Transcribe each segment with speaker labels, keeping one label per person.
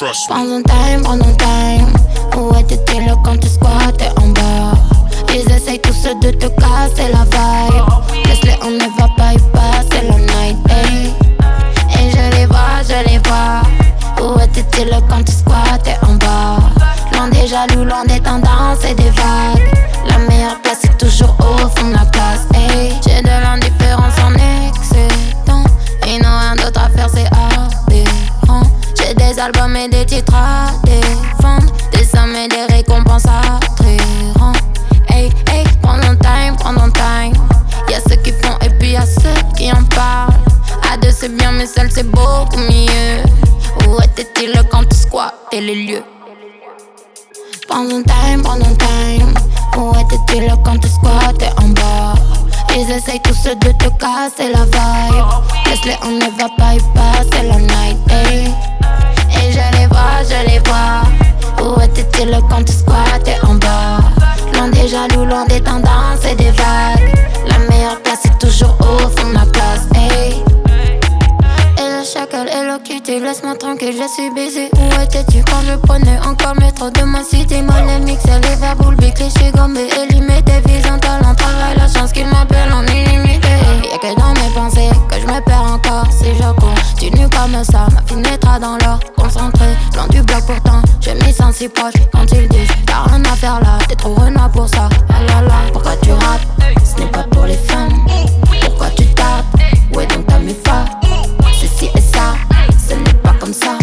Speaker 1: Trust me.
Speaker 2: Prends ton time. Où étais-tu quand tu squattais en bas? Ils essayent tous de te casser la vibe. Laisse-les, on ne va pas y passer la night, hey. Et je les vois. Où étais-tu quand tu squattais en bas? Loin des jaloux, loin des tendances et des vagues. La meilleure place c'est toujours au fond de la classe, hey. J'ai de l'indifférence en excédent. Et non rien d'autre à faire, c'est aberrant. J'ai des albums et des titres à défendre. Des sommes et des récompenses à attirer. Hey, hey, prends ton time. Y'a ceux qui font et puis y'a ceux qui en parlent. À deux c'est bien mais seul c'est beaucoup mieux. Où étais-tu quand tu squattais les lieux? Prends ton time. Où étais-tu quand tu squattais en bas? Ils essayent tous de te casser la vibe. Laisse-les, on ne va pas y passer la night, hey. Et je les vois. Où étais-tu quand tu squattais en bas? Loin des jaloux, loin des tendances et des vagues. La meilleure place c'est toujours au fond de la classe, hey. Et le chacal et le kitty, laisse-moi tranquille, je suis busy. Où étais-tu quand je prenais encore le métro de ma cité? Mollet mixé, les verbes, les clichés gommés et limité. Visant talent, travail, la chance qu'il m'appelle en illimité. Y'a que dans mes pensées que je me perds encore. Si je continue comme ça, ma fille naîtra dans l'or. Concentré, loin du bloc pourtant, je m'y sens si proche. Quand ils disent, t'as rien à faire là, t'es trop renard pour ça. Ah là là, pourquoi tu rappes? Ce n'est pas pour les femmes. Pourquoi tu tapes? Où est donc ta mufa? Ceci et ça, ce n'est pas comme ça.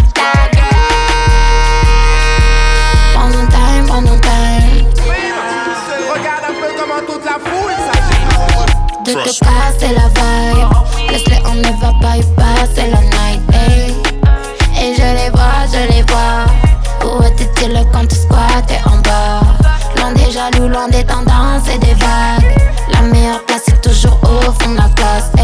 Speaker 2: Prends ton time.
Speaker 3: Regarde un peu comment toute la foule s'agit.
Speaker 2: De te casser la vibe. Laisse-les, on ne va pas y passer la night, hey. Et je les vois. Où étais-tu quand tu squattais en bas? Loin des jaloux, loin des tendances et des vagues. La meilleure place c'est toujours au fond de la classe.